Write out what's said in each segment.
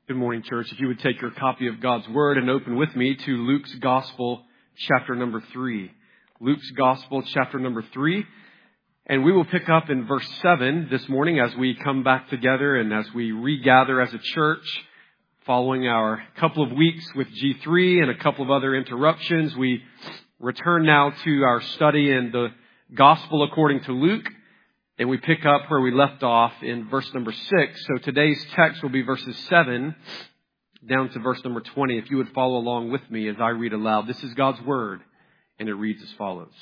Good morning, church. If you would take your copy of God's Word and open with me to Luke's Gospel, chapter number 3. Luke's Gospel, chapter number 3. And we will pick up in verse 7 this morning as we come back together and as we regather as a church following our couple of weeks with G3 and a couple of other interruptions. We return now to our study in the Gospel according to Luke. And we pick up where we left off in verse number 6. So today's text will be verses 7 down to verse number 20. If you would follow along with me as I read aloud. This is God's Word, and it reads as follows.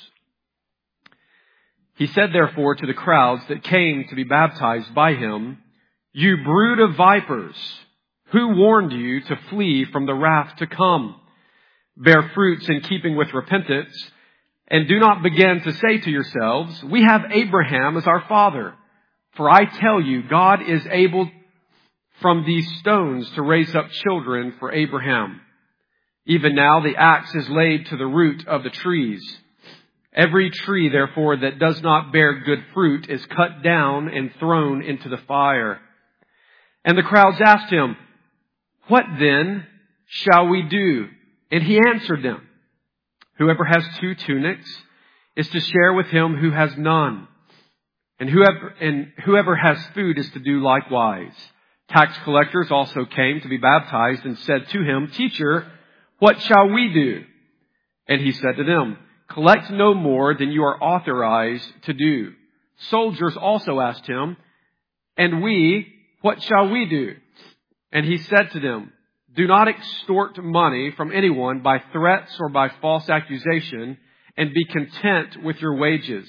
He said, therefore, to the crowds that came to be baptized by him, "You brood of vipers, who warned you to flee from the wrath to come? Bear fruits in keeping with repentance. And do not begin to say to yourselves, 'We have Abraham as our father.' For I tell you, God is able from these stones to raise up children for Abraham. Even now the axe is laid to the root of the trees. Every tree, therefore, that does not bear good fruit is cut down and thrown into the fire." And the crowds asked him, "What then shall we do?" And he answered them, "Whoever has 2 tunics is to share with him who has none. And whoever has food is to do likewise." Tax collectors also came to be baptized and said to him, "Teacher, what shall we do?" And he said to them, "Collect no more than you are authorized to do." Soldiers also asked him, "And we, what shall we do?" And he said to them, "Do not extort money from anyone by threats or by false accusation, and be content with your wages."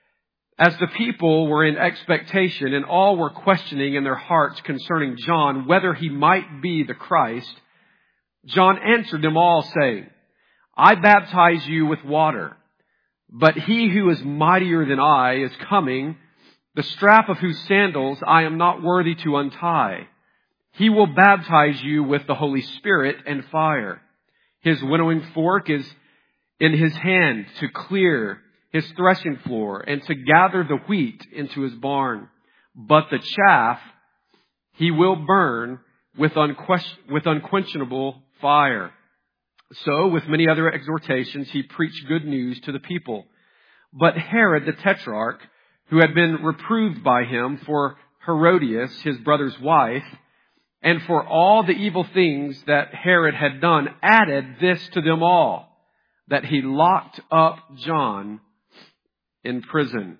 As the people were in expectation and all were questioning in their hearts concerning John whether he might be the Christ, John answered them all, saying, "I baptize you with water, but he who is mightier than I is coming, the strap of whose sandals I am not worthy to untie. He will baptize you with the Holy Spirit and fire. His winnowing fork is in his hand to clear his threshing floor and to gather the wheat into his barn. But the chaff he will burn with unquenchable fire." So, with many other exhortations, he preached good news to the people. But Herod the Tetrarch, who had been reproved by him for Herodias, his brother's wife, and for all the evil things that Herod had done, added this to them all, that he locked up John in prison.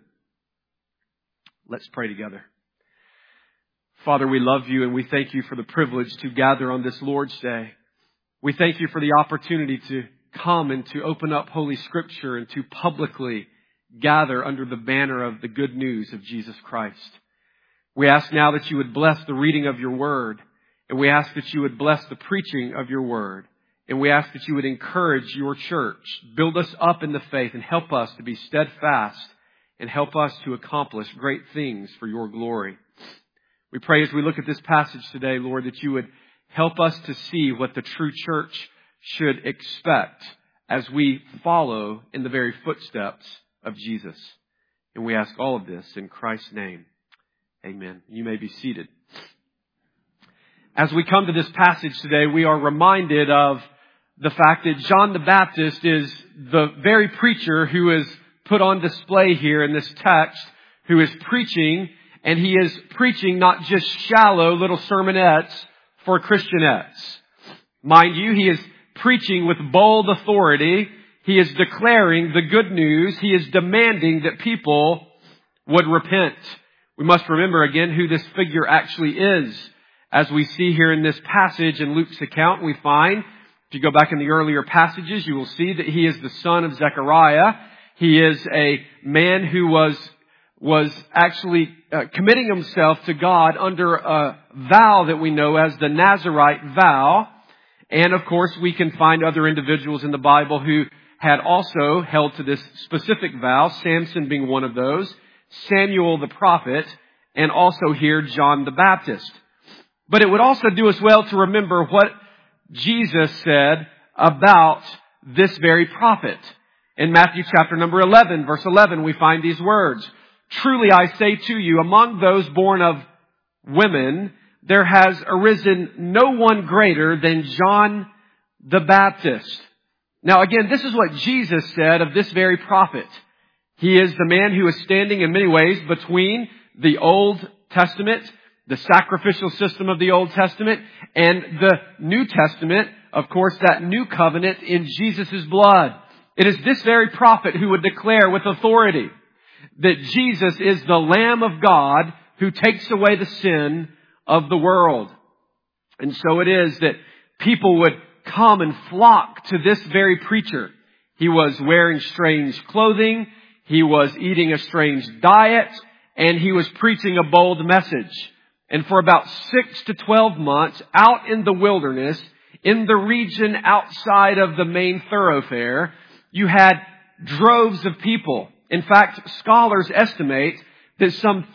Let's pray together. Father, we love you and we thank you for the privilege to gather on this Lord's Day. We thank you for the opportunity to come and to open up Holy Scripture and to publicly gather under the banner of the good news of Jesus Christ. We ask now that you would bless the reading of your word. And we ask that you would bless the preaching of your word. And we ask that you would encourage your church, build us up in the faith, and help us to be steadfast and help us to accomplish great things for your glory. We pray as we look at this passage today, Lord, that you would help us to see what the true church should expect as we follow in the very footsteps of Jesus. And we ask all of this in Christ's name. Amen. You may be seated. As we come to this passage today, we are reminded of the fact that John the Baptist is the very preacher who is put on display here in this text, who is preaching, and he is preaching not just shallow little sermonettes for Christianettes. Mind you, he is preaching with bold authority. He is declaring the good news. He is demanding that people would repent. We must remember again who this figure actually is. As we see here in this passage in Luke's account, we find, if you go back in the earlier passages, you will see that he is the son of Zechariah. He is a man who was actually committing himself to God under a vow that we know as the Nazirite vow. And of course, we can find other individuals in the Bible who had also held to this specific vow, Samson being one of those, Samuel the prophet, and also here John the Baptist. But it would also do us well to remember what Jesus said about this very prophet. In Matthew chapter number 11, verse 11, we find these words. "Truly I say to you, among those born of women, there has arisen no one greater than John the Baptist. Now again, this is what Jesus said of this very prophet. He is the man who is standing in many ways between the Old Testament, the sacrificial system of the Old Testament, and the New Testament, of course, that new covenant in Jesus' blood. It is this very prophet who would declare with authority that Jesus is the Lamb of God who takes away the sin of the world. And so it is that people would come and flock to this very preacher. He was wearing strange clothing, he was eating a strange diet, and he was preaching a bold message. And for about 6 to 12 months, out in the wilderness, in the region outside of the main thoroughfare, you had droves of people. In fact, scholars estimate that some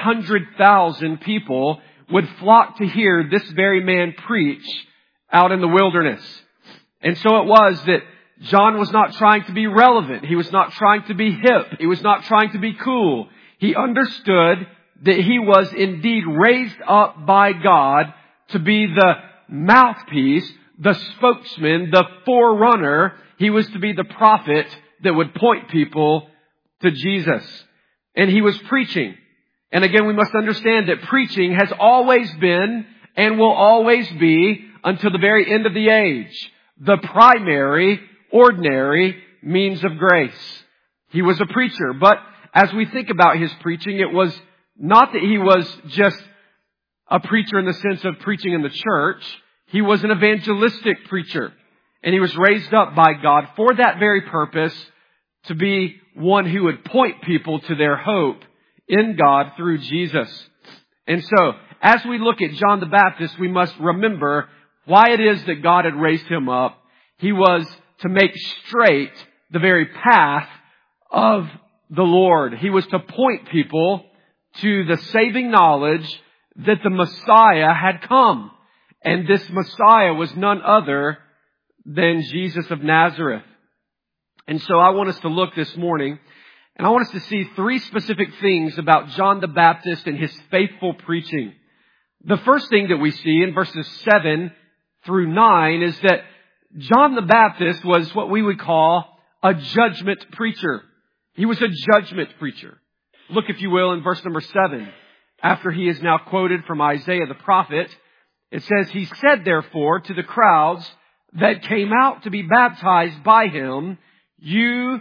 300,000 people would flock to hear this very man preach out in the wilderness. And so it was that John was not trying to be relevant. He was not trying to be hip. He was not trying to be cool. He understood that he was indeed raised up by God to be the mouthpiece, the spokesman, the forerunner. He was to be the prophet that would point people to Jesus. And he was preaching. And again, we must understand that preaching has always been and will always be, until the very end of the age, the primary, ordinary means of grace. He was a preacher, but as we think about his preaching, it was not that he was just a preacher in the sense of preaching in the church. He was an evangelistic preacher. And he was raised up by God for that very purpose, to be one who would point people to their hope in God through Jesus. And so, as we look at John the Baptist, we must remember why it is that God had raised him up. He was to make straight the very path of the Lord. He was to point people to the saving knowledge that the Messiah had come. And this Messiah was none other than Jesus of Nazareth. And so I want us to look this morning, and I want us to see 3 specific things about John the Baptist and his faithful preaching. The first thing that we see in verses 7 through 9 is that John the Baptist was what we would call a judgment preacher. He was a judgment preacher. Look, if you will, in verse number 7. After he is now quoted from Isaiah the prophet, it says, "He said therefore to the crowds that came out to be baptized by him, 'You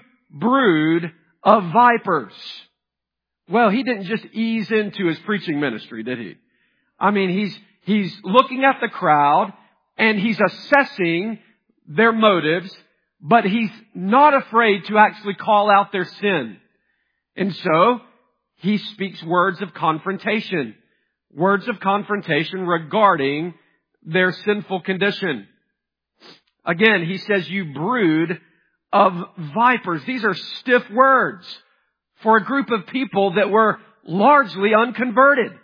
brood of vipers.'" Well, he didn't just ease into his preaching ministry, did he? I mean, he's looking at the crowd and he's assessing their motives, but he's not afraid to actually call out their sin. And so he speaks words of confrontation regarding their sinful condition. Again, he says, "You brood of vipers." These are stiff words for a group of people that were largely unconverted.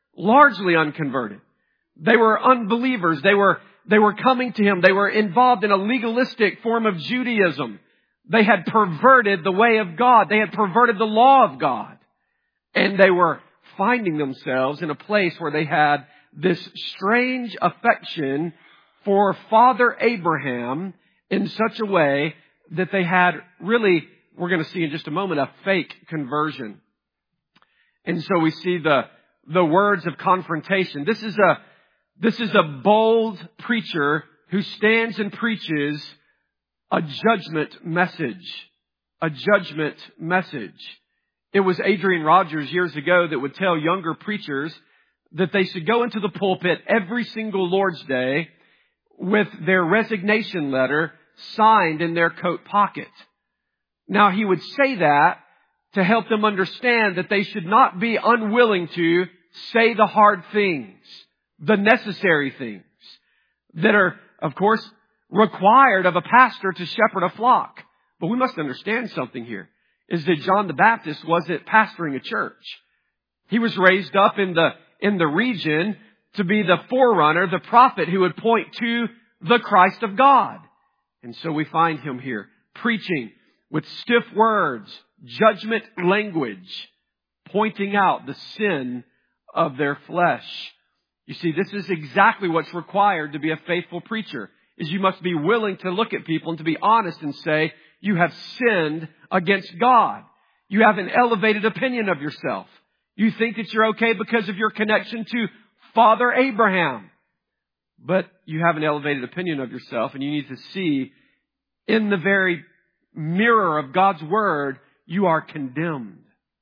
They were unbelievers. They were coming to him. They were involved in a legalistic form of Judaism. They had perverted the way of God. They had perverted the law of God. And they were finding themselves in a place where they had this strange affection for Father Abraham in such a way that they had really, we're going to see in just a moment, a fake conversion. And so we see the words of confrontation. This is a bold preacher who stands and preaches a judgment message. A judgment message. It was Adrian Rogers years ago that would tell younger preachers that they should go into the pulpit every single Lord's Day with their resignation letter signed in their coat pocket. Now, he would say that to help them understand that they should not be unwilling to say the hard things, the necessary things that are, of course, required of a pastor to shepherd a flock. But we must understand something here, is that John the Baptist wasn't pastoring a church. He was raised up in the region to be the forerunner, the prophet who would point to the Christ of God. And so we find him here preaching with stiff words, judgment language, pointing out the sin of their flesh. You see, this is exactly what's required to be a faithful preacher, is you must be willing to look at people and to be honest and say, you have sinned against God. You have an elevated opinion of yourself. You think that you're okay because of your connection to Father Abraham. But you have an elevated opinion of yourself, and you need to see in the very mirror of God's Word, you are condemned.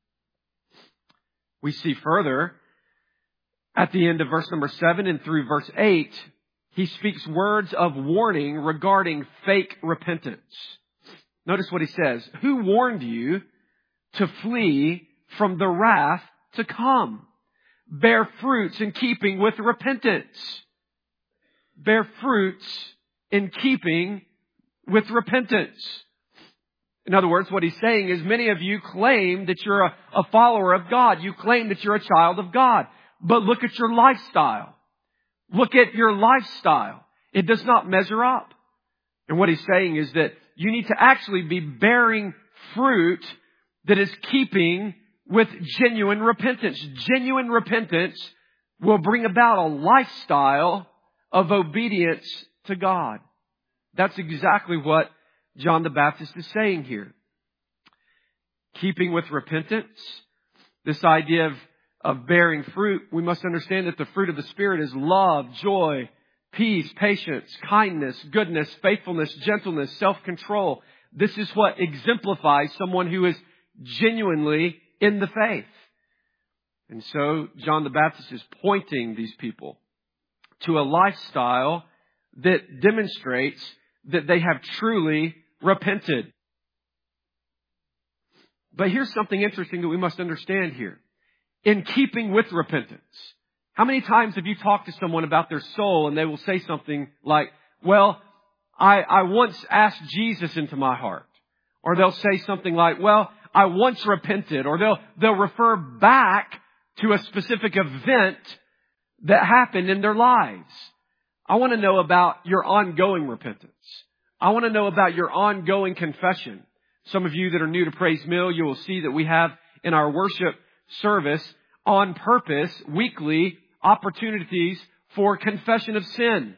We see further at the end of verse number 7 and through verse 8, he speaks words of warning regarding fake repentance. Notice what he says. Who warned you to flee from the wrath to come? Bear fruits in keeping with repentance. Bear fruits in keeping with repentance. In other words, what he's saying is many of you claim that you're a follower of God. You claim that you're a child of God. But look at your lifestyle. Look at your lifestyle. It does not measure up. And what he's saying is that you need to actually be bearing fruit that is keeping with genuine repentance. Genuine repentance will bring about a lifestyle of obedience to God. That's exactly what John the Baptist is saying here. Keeping with repentance, this idea of bearing fruit, we must understand that the fruit of the Spirit is love, joy, peace, patience, kindness, goodness, faithfulness, gentleness, self-control. This is what exemplifies someone who is genuinely in the faith. And so John the Baptist is pointing these people to a lifestyle that demonstrates that they have truly repented. But here's something interesting that we must understand here. In keeping with repentance, how many times have you talked to someone about their soul and they will say something like, well, I once asked Jesus into my heart. Or they'll say something like, well, I once repented. Or they'll refer back to a specific event that happened in their lives. I want to know about your ongoing repentance. I want to know about your ongoing confession. Some of you that are new to Praise Mill, you will see that we have in our worship service on purpose weekly opportunities for confession of sin.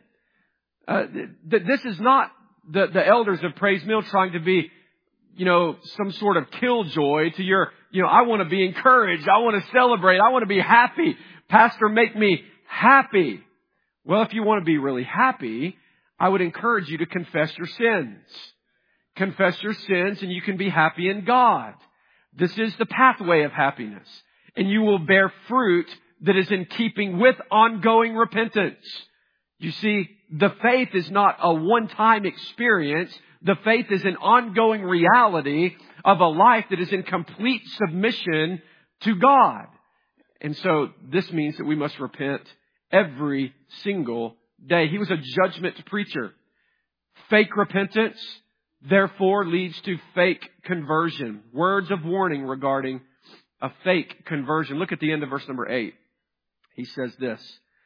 This is not the elders of Praise Mill trying to be, some sort of killjoy to your, I want to be encouraged. I want to celebrate. I want to be happy. Pastor, make me happy. Well, if you want to be really happy, I would encourage you to confess your sins. Confess your sins and you can be happy in God. This is the pathway of happiness. And you will bear fruit that is in keeping with ongoing repentance. You see, the faith is not a one-time experience. The faith is an ongoing reality of a life that is in complete submission to God. And so this means that we must repent every single day. He was a judgment preacher. Fake repentance, therefore, leads to fake conversion. Words of warning regarding a fake conversion. Look at the end of verse number 8. He says this.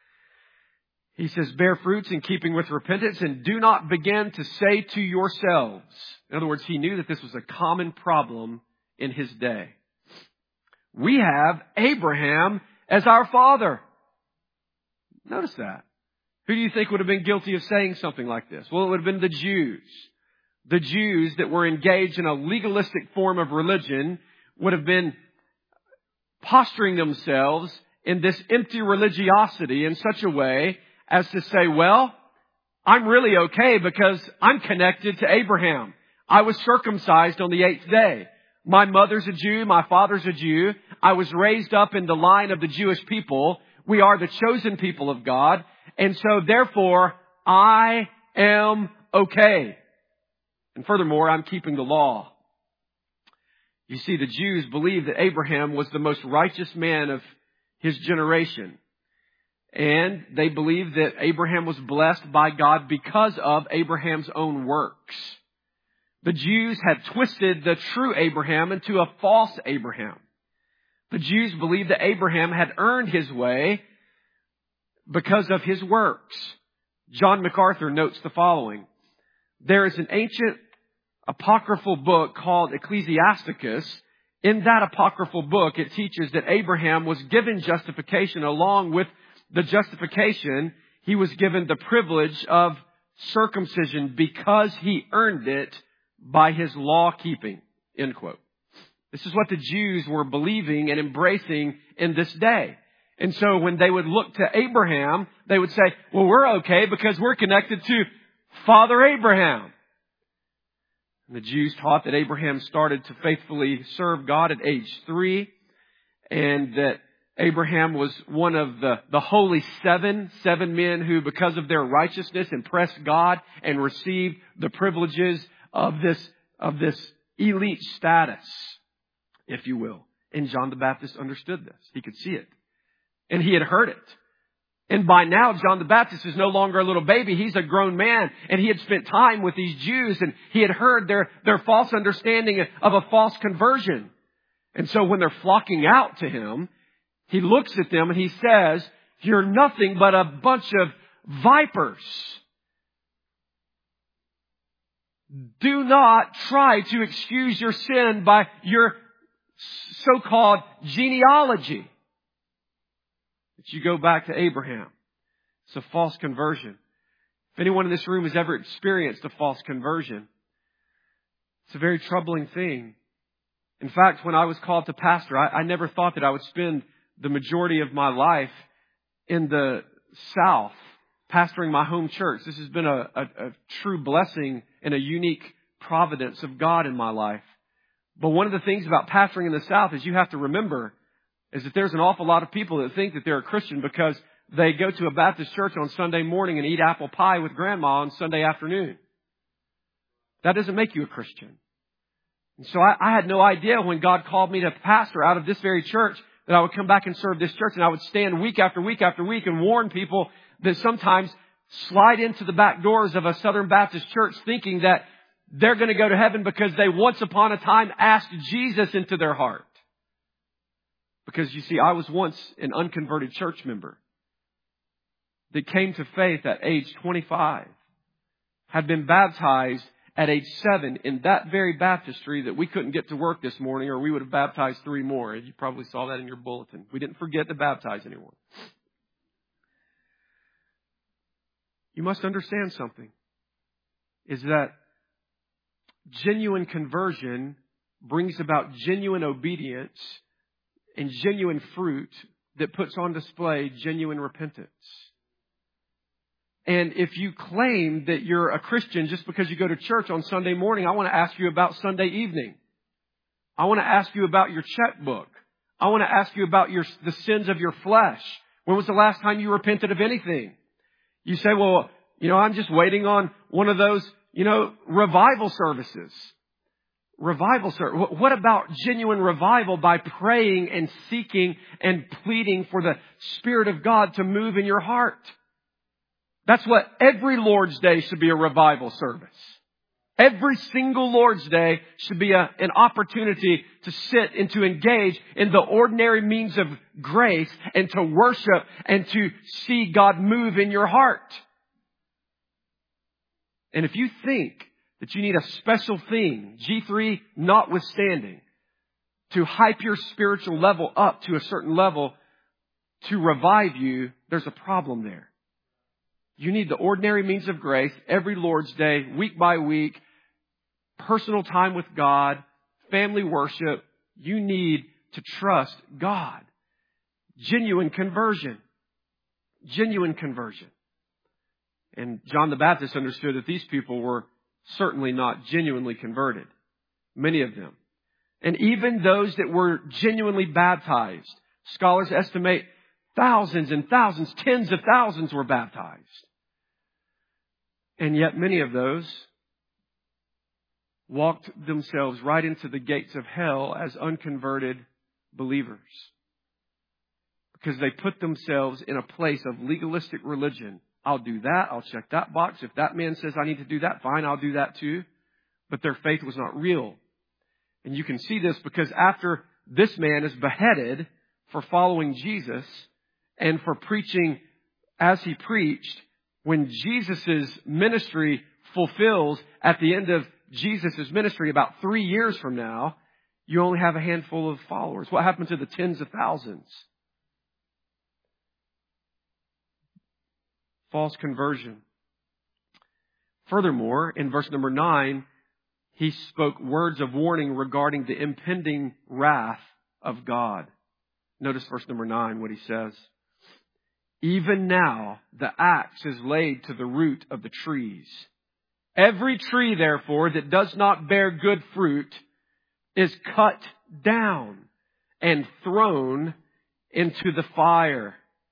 He says, bear fruits in keeping with repentance and do not begin to say to yourselves. In other words, he knew that this was a common problem in his day. We have Abraham as our father. Notice that. Who do you think would have been guilty of saying something like this? Well, it would have been the Jews. The Jews that were engaged in a legalistic form of religion would have been posturing themselves in this empty religiosity in such a way as to say, well, I'm really okay because I'm connected to Abraham. I was circumcised on the 8th day. My mother's a Jew. My father's a Jew. I was raised up in the line of the Jewish people. We are the chosen people of God. And so therefore, I am okay. And furthermore, I'm keeping the law. You see, the Jews believed that Abraham was the most righteous man of his generation. And they believed that Abraham was blessed by God because of Abraham's own works. The Jews had twisted the true Abraham into a false Abraham. The Jews believed that Abraham had earned his way because of his works. John MacArthur notes the following. There is an ancient apocryphal book called Ecclesiasticus. In that apocryphal book, it teaches that Abraham was given justification along with the justification, he was given the privilege of circumcision because he earned it by his law keeping. End quote. This is what the Jews were believing and embracing in this day. And so when they would look to Abraham, they would say, well, we're okay because we're connected to Father Abraham. And the Jews taught that Abraham started to faithfully serve God at age 3, and that Abraham was one of the holy seven men who, because of their righteousness, impressed God and received the privileges of this elite status, if you will. And John the Baptist understood this. He could see it. And he had heard it. And by now, John the Baptist is no longer a little baby. He's a grown man. And he had spent time with these Jews. And he had heard their false understanding of a false conversion. And so when they're flocking out to him, he looks at them and he says, you're nothing but a bunch of vipers. Do not try to excuse your sin by your so-called genealogy. That you go back to Abraham. It's a false conversion. If anyone in this room has ever experienced a false conversion, it's a very troubling thing. In fact, when I was called to pastor, I never thought that I would spend the majority of my life in the South, pastoring my home church. This has been a true blessing and a unique providence of God in my life. But one of the things about pastoring in the South is you have to remember is that there's an awful lot of people that think that they're a Christian because they go to a Baptist church on Sunday morning and eat apple pie with grandma on Sunday afternoon. That doesn't make you a Christian. And so I had no idea when God called me to pastor out of this very church that I would come back and serve this church, and I would stand week after week after week and warn people that sometimes slide into the back doors of a Southern Baptist church thinking that they're going to go to heaven because they once upon a time asked Jesus into their heart. Because you see, I was once an unconverted church member that came to faith at age 25, had been baptized at age 7 in that very baptistry that we couldn't get to work this morning, or we would have baptized 3 more. You probably saw that in your bulletin. We didn't forget to baptize anyone. You must understand something, is that genuine conversion brings about genuine obedience and genuine fruit that puts on display genuine repentance. And if you claim that you're a Christian just because you go to church on Sunday morning, I want to ask you about Sunday evening. I want to ask you about your checkbook. I want to ask you about the sins of your flesh. When was the last time you repented of anything? You say, well, I'm just waiting on one of those, revival services. Revival service. What about genuine revival by praying and seeking and pleading for the Spirit of God to move in your heart? That's what every Lord's Day should be, a revival service. Every single Lord's Day should be an opportunity to sit and to engage in the ordinary means of grace and to worship and to see God move in your heart. And if you think that you need a special thing, G3 notwithstanding, to hype your spiritual level up to a certain level to revive you, there's a problem there. You need the ordinary means of grace every Lord's Day, week by week, personal time with God, family worship. You need to trust God. Genuine conversion. Genuine conversion. And John the Baptist understood that these people were certainly not genuinely converted. Many of them. And even those that were genuinely baptized, scholars estimate thousands and thousands, tens of thousands were baptized. And yet many of those walked themselves right into the gates of hell as unconverted believers. Because they put themselves in a place of legalistic religion. I'll do that. I'll check that box. If that man says I need to do that, fine, I'll do that too. But their faith was not real. And you can see this because after this man is beheaded for following Jesus and for preaching as he preached, when Jesus' ministry fulfills at the end of Jesus' ministry about 3 years from now, you only have a handful of followers. What happened to the tens of thousands? false conversion. Furthermore, in verse number 9, he spoke words of warning regarding the impending wrath of God. Notice verse number 9, what he says. Even now the axe is laid to the root of the trees. Every tree, therefore, that does not bear good fruit is cut down and thrown into the fire.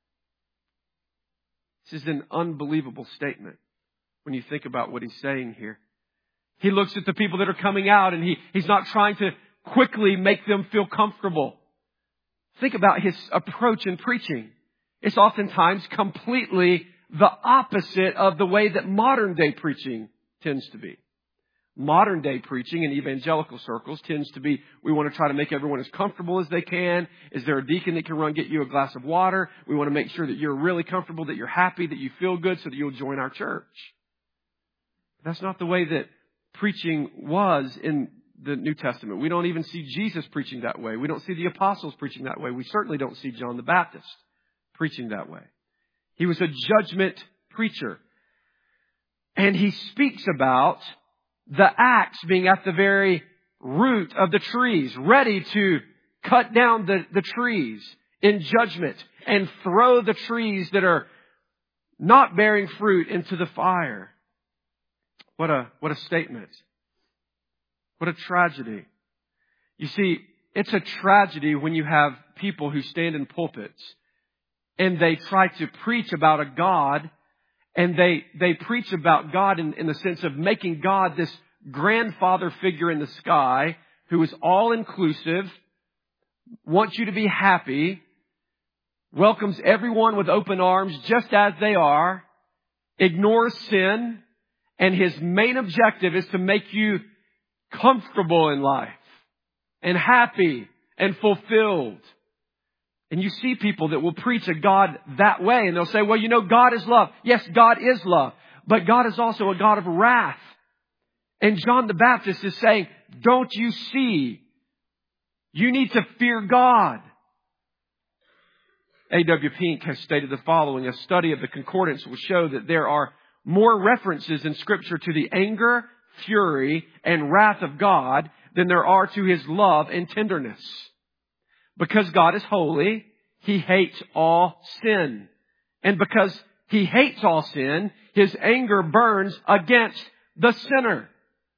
This is an unbelievable statement when you think about what he's saying here. He looks at the people that are coming out and he's not trying to quickly make them feel comfortable. Think about his approach in preaching. It's oftentimes completely the opposite of the way that modern day preaching tends to be. Modern day preaching in evangelical circles tends to be, we want to try to make everyone as comfortable as they can. Is there a deacon that can run get you a glass of water? We want to make sure that you're really comfortable, that you're happy, that you feel good so that you'll join our church. That's not the way that preaching was in the New Testament. We don't even see Jesus preaching that way. We don't see the apostles preaching that way. We certainly don't see John the Baptist preaching that way. He was a judgment preacher. And he speaks about the axe being at the very root of the trees, ready to cut down the trees in judgment and throw the trees that are not bearing fruit into the fire. What a statement. What a tragedy. You see, it's a tragedy when you have people who stand in pulpits and they try to preach about a God, and they preach about God in the sense of making God this grandfather figure in the sky who is all-inclusive, wants you to be happy, welcomes everyone with open arms just as they are, ignores sin, and his main objective is to make you comfortable in life and happy and fulfilled. And you see people that will preach a God that way, and they'll say, well, you know, God is love. Yes, God is love, but God is also a God of wrath. And John the Baptist is saying, don't you see? You need to fear God. A.W. Pink has stated the following: a study of the concordance will show that there are more references in Scripture to the anger, fury, and wrath of God than there are to His love and tenderness. Because God is holy, He hates all sin. And because He hates all sin, His anger burns against the sinner.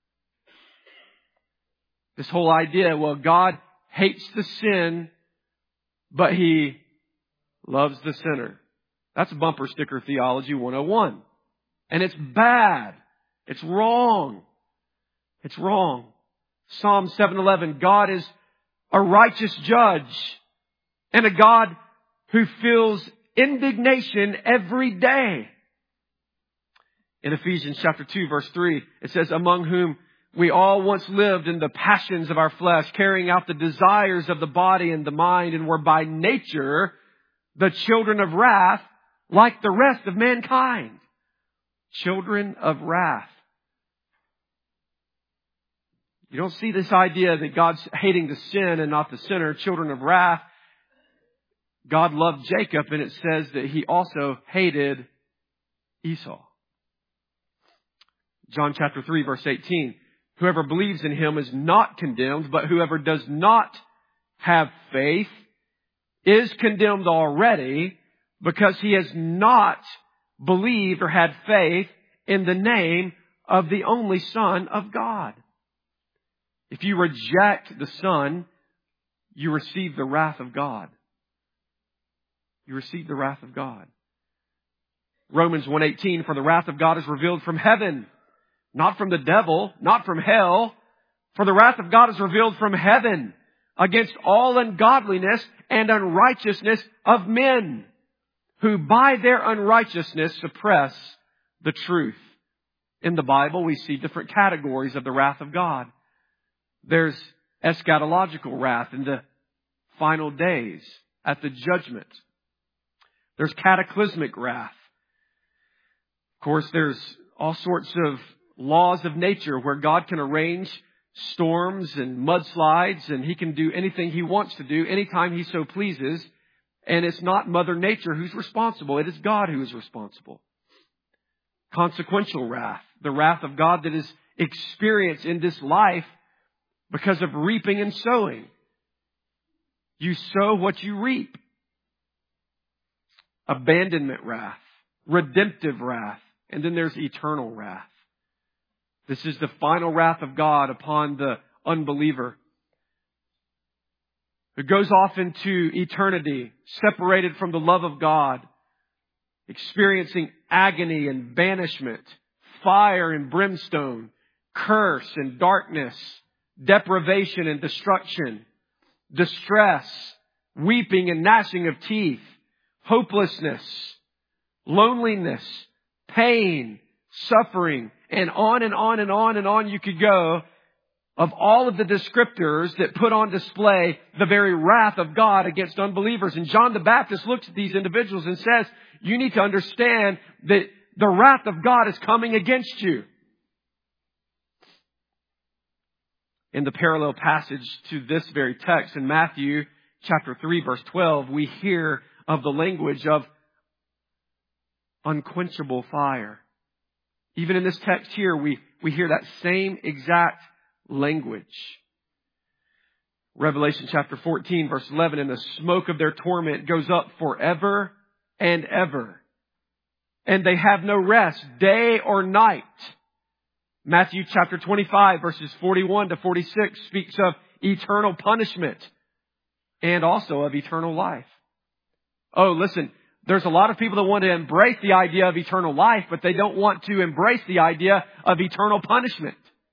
This whole idea, well, God hates the sin, but He loves the sinner. That's bumper sticker theology 101. And it's bad. It's wrong. It's wrong. Psalm 7:11, God is a righteous judge and a God who feels indignation every day. In Ephesians chapter 2, verse 3, it says, among whom we all once lived in the passions of our flesh, carrying out the desires of the body and the mind, and were by nature the children of wrath, like the rest of mankind. Children of wrath. You don't see this idea that God's hating the sin and not the sinner, children of wrath. God loved Jacob, and it says that He also hated Esau. John chapter 3, verse 18. Whoever believes in Him is not condemned, but whoever does not have faith is condemned already, because he has not believed or had faith in the name of the only Son of God. If you reject the Son, you receive the wrath of God. You receive the wrath of God. Romans 1:18, for the wrath of God is revealed from heaven, not from the devil, not from hell. For the wrath of God is revealed from heaven against all ungodliness and unrighteousness of men, who by their unrighteousness suppress the truth. In the Bible, we see different categories of the wrath of God. There's eschatological wrath in the final days at the judgment. There's cataclysmic wrath. Of course, there's all sorts of laws of nature where God can arrange storms and mudslides, and He can do anything He wants to do anytime He so pleases. And it's not Mother Nature who's responsible. It is God who is responsible. consequential wrath, the wrath of God that is experienced in this life because of reaping and sowing. You sow what you reap. Abandonment wrath, redemptive wrath, and then there's eternal wrath. This is the final wrath of God upon the unbeliever who goes off into eternity, separated from the love of God, experiencing agony and banishment, fire and brimstone, curse and darkness, deprivation and destruction, distress, weeping and gnashing of teeth, hopelessness, loneliness, pain, suffering, and on and on and on and on you could go of all of the descriptors that put on display the very wrath of God against unbelievers. And John the Baptist looks at these individuals and says, you need to understand that the wrath of God is coming against you. In the parallel passage to this very text in Matthew chapter 3 verse 12, we hear of the language of unquenchable fire. Even in this text here, we hear that same exact language. Revelation chapter 14 verse 11, and the smoke of their torment goes up forever and ever. And they have no rest, day or night. Matthew chapter 25 verses 41 to 46 speaks of eternal punishment and also of eternal life. Oh, listen, there's a lot of people that want to embrace the idea of eternal life, but they don't want to embrace the idea of eternal punishment.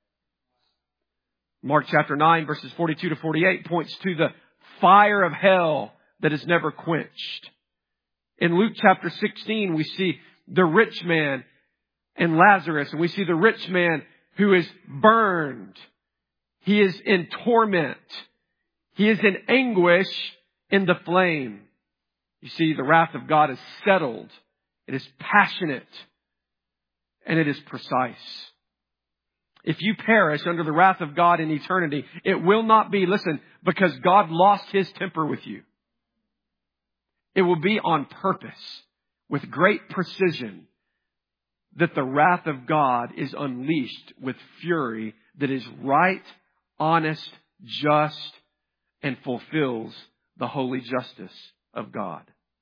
Mark chapter 9 verses 42 to 48 points to the fire of hell that is never quenched. In Luke chapter 16, we see the rich man and Lazarus, and we see the rich man who is burned. He is in torment. He is in anguish in the flame. You see, the wrath of God is settled. It is passionate. And it is precise. If you perish under the wrath of God in eternity, it will not be, listen, because God lost His temper with you. It will be on purpose, with great precision, that the wrath of God is unleashed with fury that is right, honest, just, and fulfills the holy justice of God.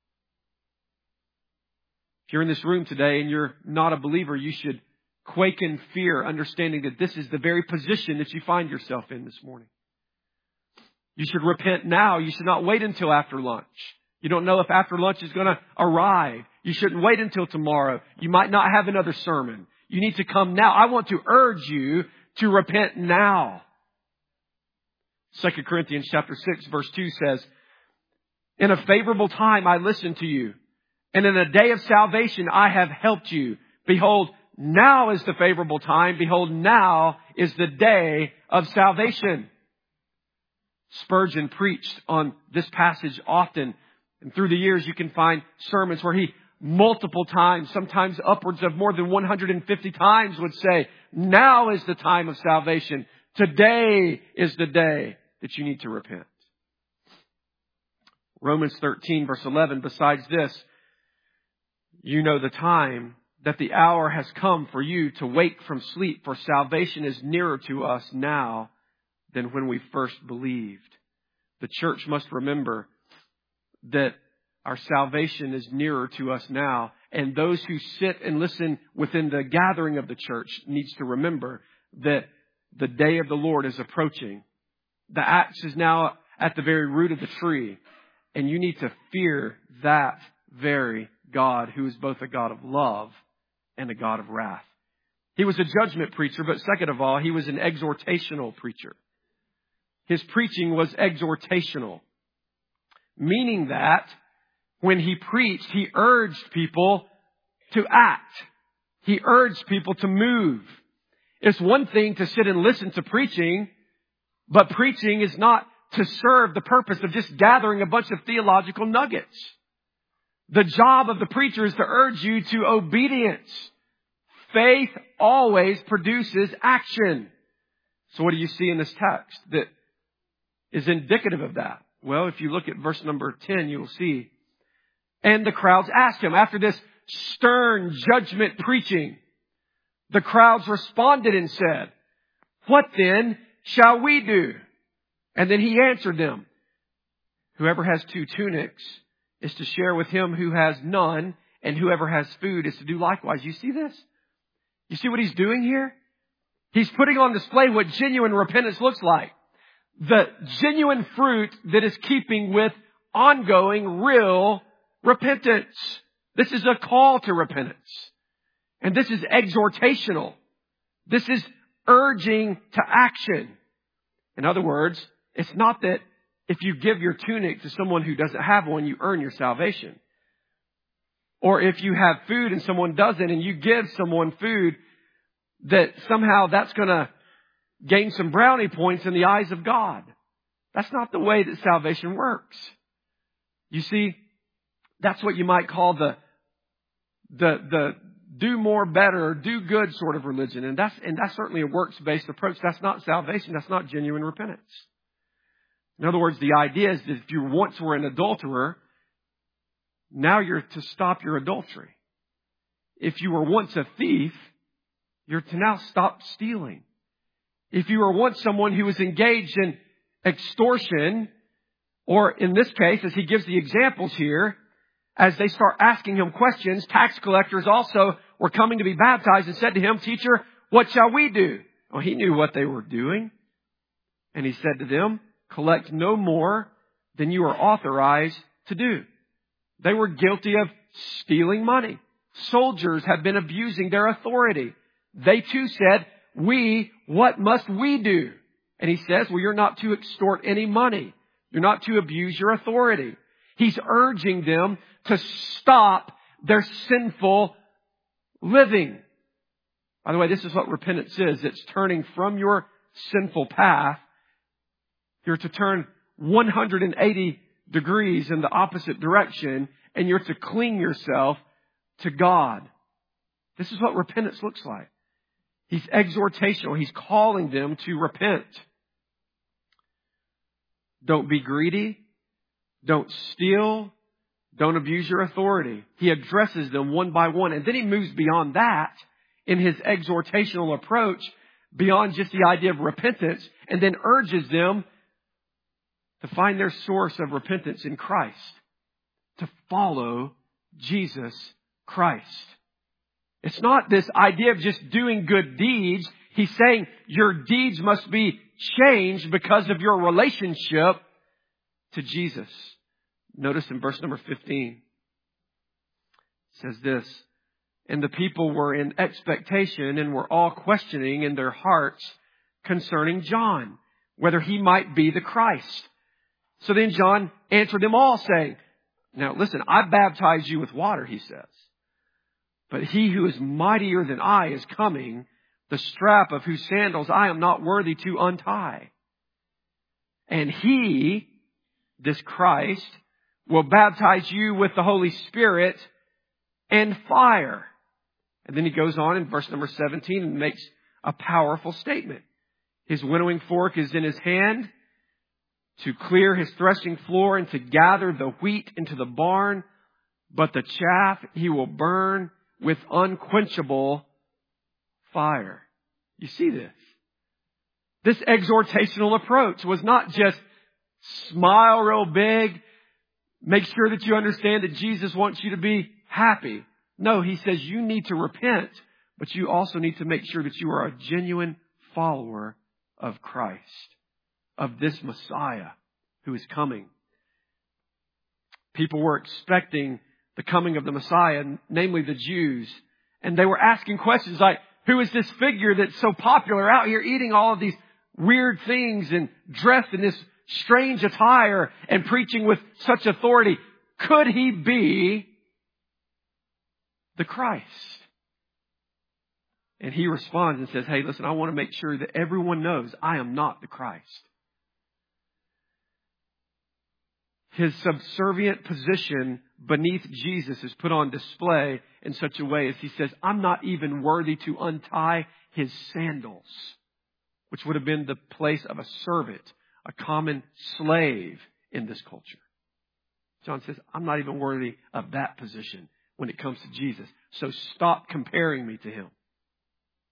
If you're in this room today and you're not a believer, you should quake in fear, understanding that this is the very position that you find yourself in this morning. You should repent now. You should not wait until after lunch. You don't know if after lunch is going to arrive. You shouldn't wait until tomorrow. You might not have another sermon. You need to come now. I want to urge you to repent now. 2 Corinthians chapter 6 verse 2 says, in a favorable time I listened to you, and in a day of salvation I have helped you. Behold, now is the favorable time. Behold, now is the day of salvation. Spurgeon preached on this passage often. And through the years, you can find sermons where he multiple times, sometimes upwards of more than 150 times would say, now is the time of salvation. Today is the day that you need to repent. Romans 13 verse 11, besides this, you know the time that the hour has come for you to wake from sleep, for salvation is nearer to us now than when we first believed. The church must remember that our salvation is nearer to us now. And those who sit and listen within the gathering of the church needs to remember that the day of the Lord is approaching. The axe is now at the very root of the tree. And you need to fear that very God who is both a God of love and a God of wrath. He was a judgment preacher, but second of all, he was an exhortational preacher. His preaching was exhortational. Meaning that when he preached, he urged people to act. He urged people to move. It's one thing to sit and listen to preaching, but preaching is not to serve the purpose of just gathering a bunch of theological nuggets. The job of the preacher is to urge you to obedience. Faith always produces action. So what do you see in this text that is indicative of that? Well, if you look at verse number 10, you'll see. And the crowds asked him, after this stern judgment preaching, The crowds responded and said, "What then shall we do?" And then he answered them, "Whoever has 2 tunics is to share with him who has none, and whoever has food is to do likewise." You see this? You see what he's doing here? He's putting on display what genuine repentance looks like. The genuine fruit that is keeping with ongoing, real repentance. This is a call to repentance. And this is exhortational. This is urging to action. In other words, it's not that if you give your tunic to someone who doesn't have one, you earn your salvation. Or if you have food and someone doesn't, and you give someone food, that somehow that's going to gain some brownie points in the eyes of God. That's not the way that salvation works. You see, that's what you might call the do more, better, do good sort of religion. And that's certainly a works-based approach. That's not salvation. That's not genuine repentance. In other words, the idea is that if you once were an adulterer, now you're to stop your adultery. If you were once a thief, you're to now stop stealing. If you were once someone who was engaged in extortion, or in this case, as he gives the examples here, as they start asking him questions, tax collectors also were coming to be baptized and said to him, "Teacher, what shall we do?" Well, he knew what they were doing. And he said to them, "Collect no more than you are authorized to do." They were guilty of stealing money. Soldiers had been abusing their authority. They too said, "What must we do?" And he says, well, you're not to extort any money. You're not to abuse your authority. He's urging them to stop their sinful living. By the way, this is what repentance is. It's turning from your sinful path. You're to turn 180 degrees in the opposite direction, and you're to cling yourself to God. This is what repentance looks like. He's exhortational. He's calling them to repent. Don't be greedy. Don't steal. Don't abuse your authority. He addresses them one by one. And then he moves beyond that in his exhortational approach, beyond just the idea of repentance, and then urges them to find their source of repentance in Christ, to follow Jesus Christ. It's not this idea of just doing good deeds. He's saying your deeds must be changed because of your relationship to Jesus. Notice in verse number 15, it says this, "And the people were in expectation and were all questioning in their hearts concerning John, whether he might be the Christ. So then John answered them all, saying," now listen, "I baptize you with water," he says, "but he who is mightier than I is coming, the strap of whose sandals I am not worthy to untie. And he," this Christ, "will baptize you with the Holy Spirit and fire." And then he goes on in verse number 17 and makes a powerful statement. "His winnowing fork is in his hand to clear his threshing floor and to gather the wheat into the barn, but the chaff he will burn with unquenchable fire." You see this? This exhortational approach was not just smile real big, make sure that you understand that Jesus wants you to be happy. No, he says you need to repent, but you also need to make sure that you are a genuine follower of Christ, of this Messiah who is coming. People were expecting the coming of the Messiah, namely the Jews, and they were asking questions like, who is this figure that's so popular out here eating all of these weird things and dressed in this strange attire and preaching with such authority? Could he be the Christ? And he responds and says, hey, listen, I want to make sure that everyone knows I am not the Christ. His subservient position beneath Jesus is put on display in such a way as he says, I'm not even worthy to untie his sandals, which would have been the place of a servant, a common slave in this culture. John says, I'm not even worthy of that position when it comes to Jesus. So stop comparing me to him.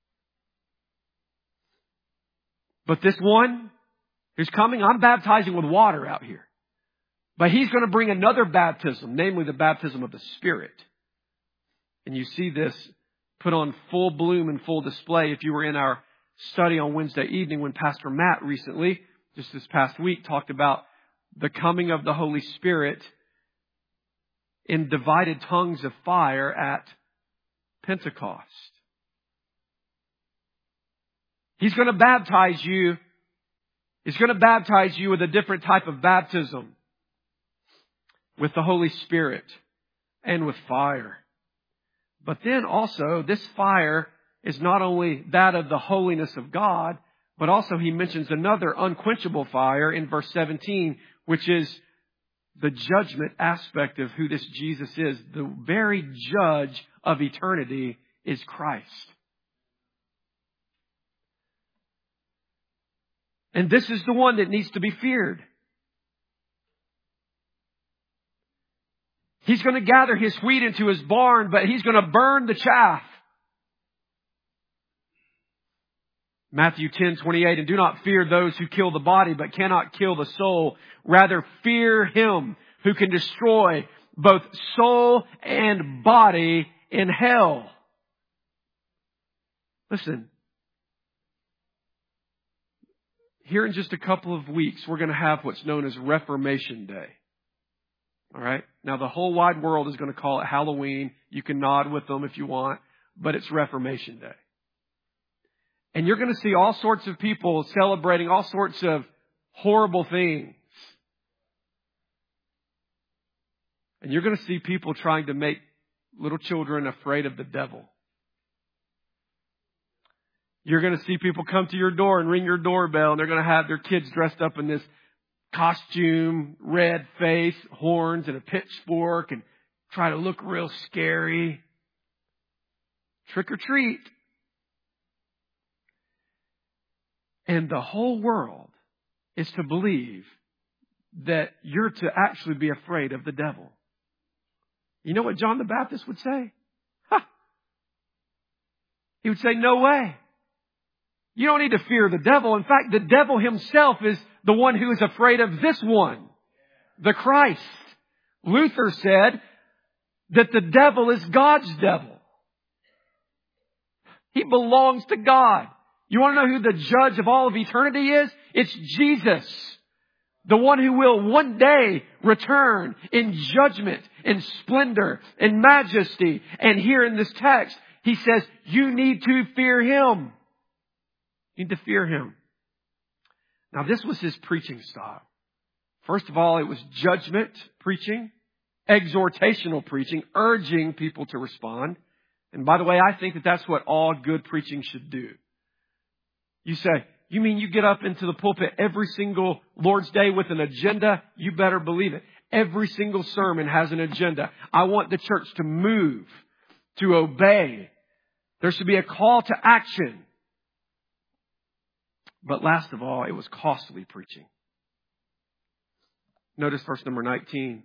But this one who's coming, I'm baptizing with water out here. But he's going to bring another baptism, namely the baptism of the Spirit. And you see this put on full bloom and full display if you were in our study on Wednesday evening when Pastor Matt recently, just this past week, talked about the coming of the Holy Spirit in divided tongues of fire at Pentecost. He's going to baptize you. He's going to baptize you with a different type of baptism, with the Holy Spirit and with fire. But then also, this fire is not only that of the holiness of God, but also he mentions another unquenchable fire in verse 17, which is the judgment aspect of who this Jesus is. The very judge of eternity is Christ. And this is the one that needs to be feared. He's going to gather his wheat into his barn, but he's going to burn the chaff. Matthew 10:28, and do not fear those who kill the body, but cannot kill the soul. Rather fear him who can destroy both soul and body in hell. Listen, here in just a couple of weeks, we're going to have what's known as Reformation Day. All right? Now, the whole wide world is going to call it Halloween. You can nod with them if you want, but it's Reformation Day. And you're going to see all sorts of people celebrating all sorts of horrible things. And you're going to see people trying to make little children afraid of the devil. You're going to see people come to your door and ring your doorbell, and they're going to have their kids dressed up in this costume, red face, horns, and a pitchfork, and try to look real scary. Trick or treat. And the whole world is to believe that you're to actually be afraid of the devil. You know what John the Baptist would say? He would say, no way. You don't need to fear the devil. In fact, the devil himself is the one who is afraid of this one, the Christ. Luther said that the devil is God's devil. He belongs to God. You want to know who the judge of all of eternity is? It's Jesus. The one who will one day return in judgment, in splendor, in majesty. And here in this text, he says, you need to fear him. You need to fear him. Now, this was his preaching style. First of all, it was judgment preaching, exhortational preaching, urging people to respond. And by the way, I think that that's what all good preaching should do. You say, you mean you get up into the pulpit every single Lord's Day with an agenda? You better believe it. Every single sermon has an agenda. I want the church to move, to obey. There should be a call to action. But last of all, it was costly preaching. Notice verse number 19.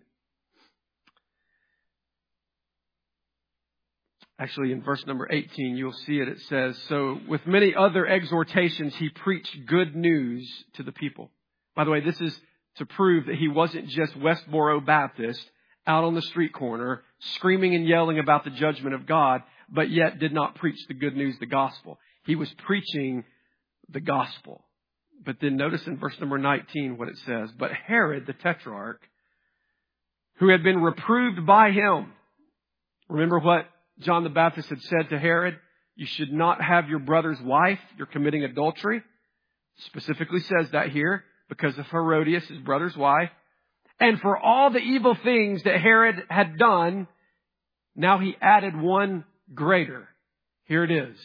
Actually, in verse number 18, you'll see it. It says, so with many other exhortations, he preached good news to the people. By the way, this is to prove that he wasn't just Westboro Baptist out on the street corner screaming and yelling about the judgment of God, but yet did not preach the good news, the gospel. He was preaching the gospel. But then notice in verse number 19 what it says. But Herod the Tetrarch, who had been reproved by him. Remember what John the Baptist had said to Herod? You should not have your brother's wife. You're committing adultery. Specifically says that here because of Herodias, his brother's wife. And for all the evil things that Herod had done, now he added one greater. Here it is.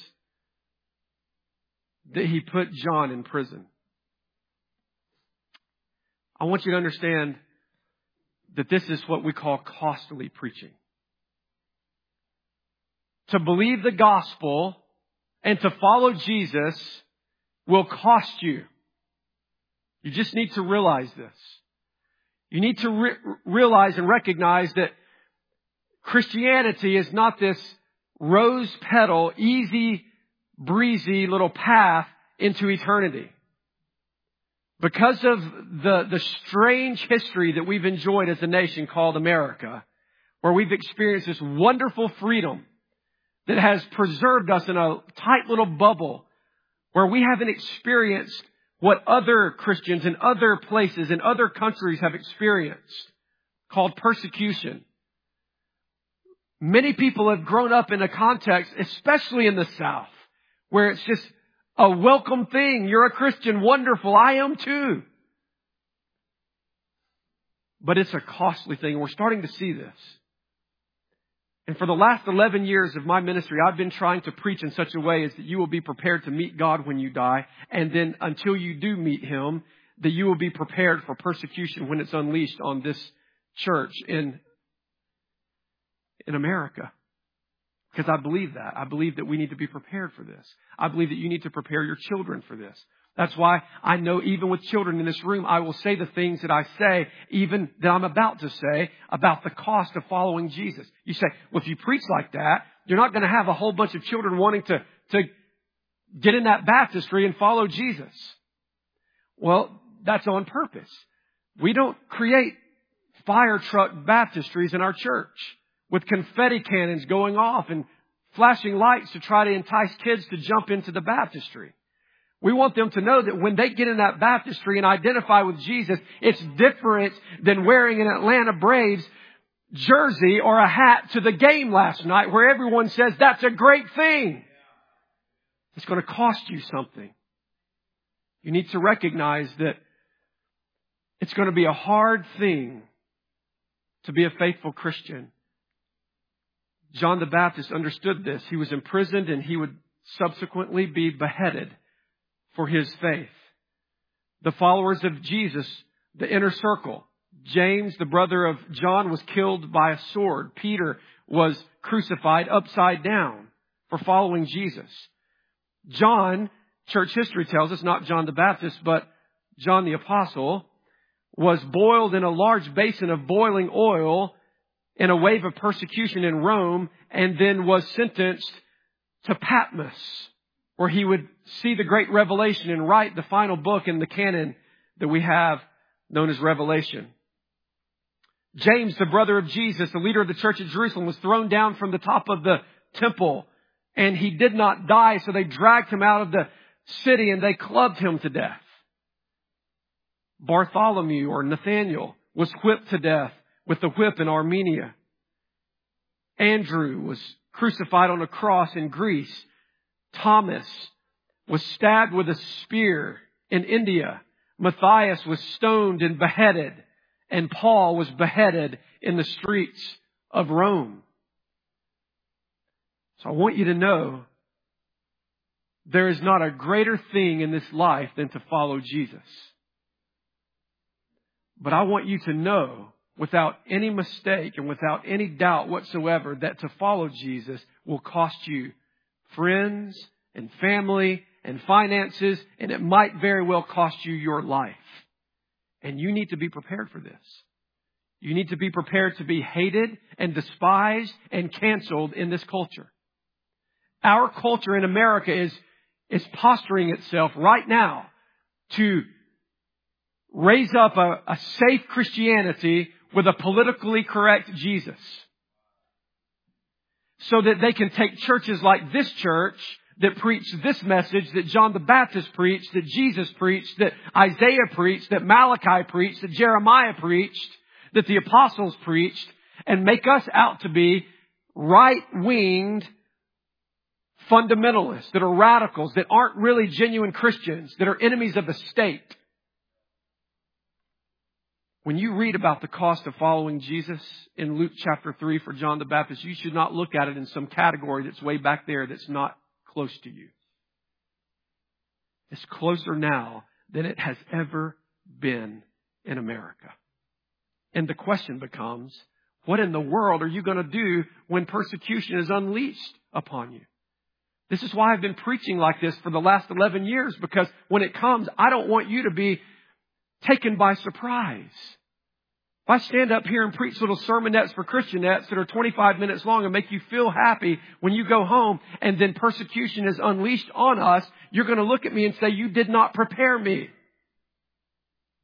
That he put John in prison. I want you to understand that this is what we call costly preaching. To believe the gospel and to follow Jesus will cost you. You just need to realize this. You need to realize and recognize that Christianity is not this rose petal, easy, breezy little path into eternity. because of the strange history that we've enjoyed as a nation called America, where we've experienced this wonderful freedom that has preserved us in a tight little bubble where we haven't experienced what other Christians in other places, in other countries have experienced, called persecution. Many people have grown up in a context, especially in the South, where it's just a welcome thing. You're a Christian. Wonderful. I am too. But it's a costly thing. We're starting to see this. And for the last 11 years of my ministry, I've been trying to preach in such a way as that you will be prepared to meet God when you die. And then until you do meet Him, that you will be prepared for persecution when it's unleashed on this church in America. Because I believe that. I believe that we need to be prepared for this. I believe that you need to prepare your children for this. That's why I know even with children in this room, I will say the things that I say, even that I'm about to say, about the cost of following Jesus. You say, well, if you preach like that, you're not going to have a whole bunch of children wanting to get in that baptistry and follow Jesus. Well, that's on purpose. We don't create fire truck baptistries in our church with confetti cannons going off and flashing lights to try to entice kids to jump into the baptistry. We want them to know that when they get in that baptistry and identify with Jesus, it's different than wearing an Atlanta Braves jersey or a hat to the game last night where everyone says that's a great thing. It's going to cost you something. You need to recognize that it's going to be a hard thing to be a faithful Christian. John the Baptist understood this. He was imprisoned and he would subsequently be beheaded for his faith. The followers of Jesus, the inner circle, James, the brother of John, was killed by a sword. Peter was crucified upside down for following Jesus. John, church history tells us, not John the Baptist, but John the Apostle, was boiled in a large basin of boiling oil in a wave of persecution in Rome, and then was sentenced to Patmos, where he would see the great revelation and write the final book in the canon that we have known as Revelation. James, the brother of Jesus, the leader of the church at Jerusalem, was thrown down from the top of the temple, and he did not die, so they dragged him out of the city and they clubbed him to death. Bartholomew, or Nathaniel, was whipped to death with the whip in Armenia. Andrew was crucified on a cross in Greece. Thomas was stabbed with a spear in India. Matthias was stoned and beheaded. And Paul was beheaded in the streets of Rome. So I want you to know there is not a greater thing in this life than to follow Jesus. But I want you to know, without any mistake and without any doubt whatsoever, that to follow Jesus will cost you friends and family and finances, and it might very well cost you your life. And you need to be prepared for this. You need to be prepared to be hated and despised and canceled in this culture. Our culture in America is posturing itself right now to raise up a safe Christianity with a politically correct Jesus, so that they can take churches like this church that preached this message that John the Baptist preached, that Jesus preached, that Isaiah preached, that Malachi preached, that Jeremiah preached, that the apostles preached, and make us out to be right-winged fundamentalists that are radicals, that aren't really genuine Christians, that are enemies of the state. When you read about the cost of following Jesus in Luke chapter 3 for John the Baptist, you should not look at it in some category that's way back there that's not close to you. It's closer now than it has ever been in America. And the question becomes, what in the world are you going to do when persecution is unleashed upon you? This is why I've been preaching like this for the last 11 years, because when it comes, I don't want you to be taken by surprise. If I stand up here and preach little sermonettes for Christianettes that are 25 minutes long and make you feel happy when you go home, and then persecution is unleashed on us, you're going to look at me and say, you did not prepare me.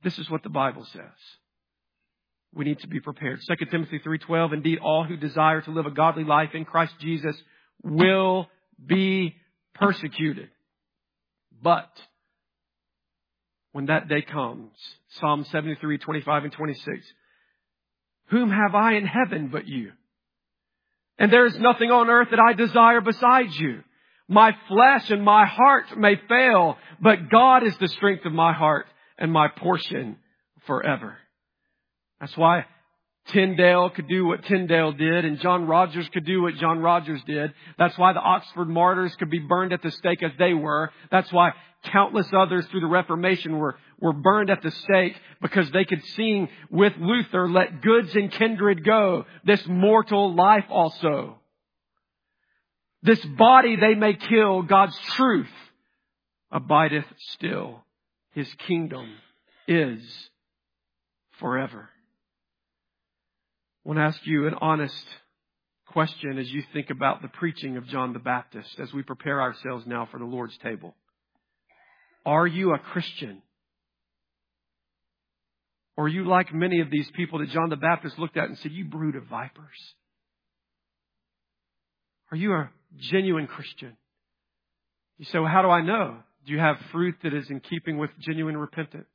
This is what the Bible says. We need to be prepared. 2 Timothy 3:12, indeed, all who desire to live a godly life in Christ Jesus will be persecuted. But when that day comes, Psalm 73:25 and 26, whom have I in heaven but you? And there is nothing on earth that I desire besides you. My flesh and my heart may fail, but God is the strength of my heart and my portion forever. That's why Tyndale could do what Tyndale did, and John Rogers could do what John Rogers did. That's why the Oxford martyrs could be burned at the stake as they were. That's why countless others through the Reformation were burned at the stake, because they could sing with Luther, let goods and kindred go, this mortal life also. This body they may kill, God's truth abideth still. His kingdom is forever. I want to ask you an honest question as you think about the preaching of John the Baptist as we prepare ourselves now for the Lord's table. Are you a Christian? Or are you like many of these people that John the Baptist looked at and said, you brood of vipers? Are you a genuine Christian? You say, well, how do I know? Do you have fruit that is in keeping with genuine repentance?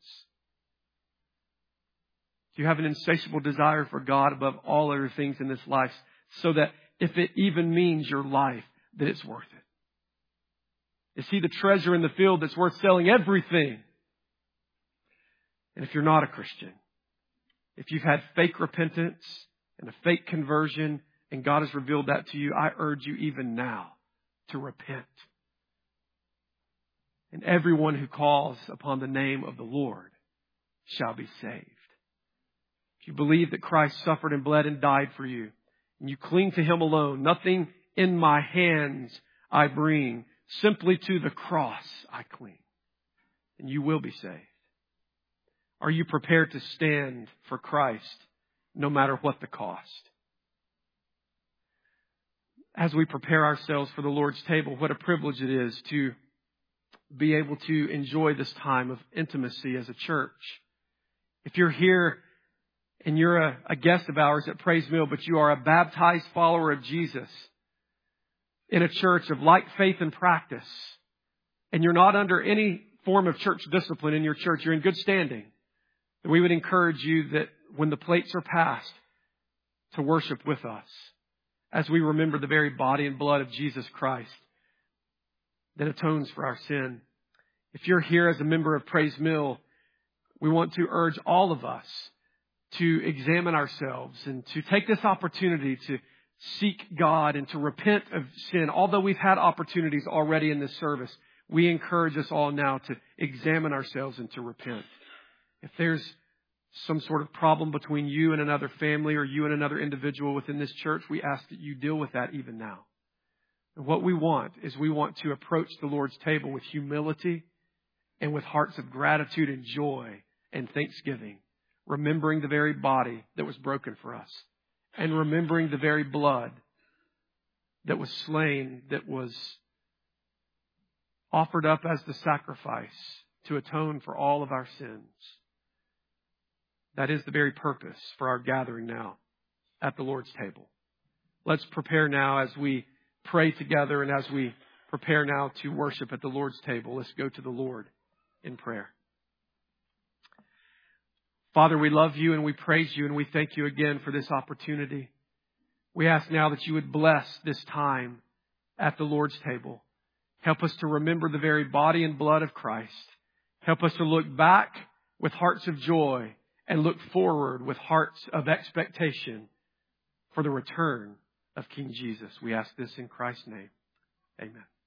Do you have an insatiable desire for God above all other things in this life, so that if it even means your life, that it's worth it? Is He the treasure in the field that's worth selling everything? And if you're not a Christian, if you've had fake repentance and a fake conversion, and God has revealed that to you, I urge you even now to repent. And everyone who calls upon the name of the Lord shall be saved. If you believe that Christ suffered and bled and died for you, and you cling to Him alone, nothing in my hands I bring, simply to the cross I cling, and you will be saved. Are you prepared to stand for Christ no matter what the cost? As we prepare ourselves for the Lord's table, what a privilege it is to be able to enjoy this time of intimacy as a church. If you're here and you're a guest of ours at Praise Mill, but you are a baptized follower of Jesus in a church of like faith and practice, and you're not under any form of church discipline in your church, you're in good standing, then we would encourage you that when the plates are passed, to worship with us as we remember the very body and blood of Jesus Christ that atones for our sin. If you're here as a member of Praise Mill, we want to urge all of us to examine ourselves and to take this opportunity to seek God and to repent of sin. Although we've had opportunities already in this service, we encourage us all now to examine ourselves and to repent. If there's some sort of problem between you and another family or you and another individual within this church, we ask that you deal with that even now. And what we want is we want to approach the Lord's table with humility and with hearts of gratitude and joy and thanksgiving, remembering the very body that was broken for us and remembering the very blood that was slain, that was offered up as the sacrifice to atone for all of our sins. That is the very purpose for our gathering now at the Lord's table. Let's prepare now as we pray together and as we prepare now to worship at the Lord's table. Let's go to the Lord in prayer. Father, we love you and we praise you and we thank you again for this opportunity. We ask now that you would bless this time at the Lord's table. Help us to remember the very body and blood of Christ. Help us to look back with hearts of joy and look forward with hearts of expectation for the return of King Jesus. We ask this in Christ's name. Amen.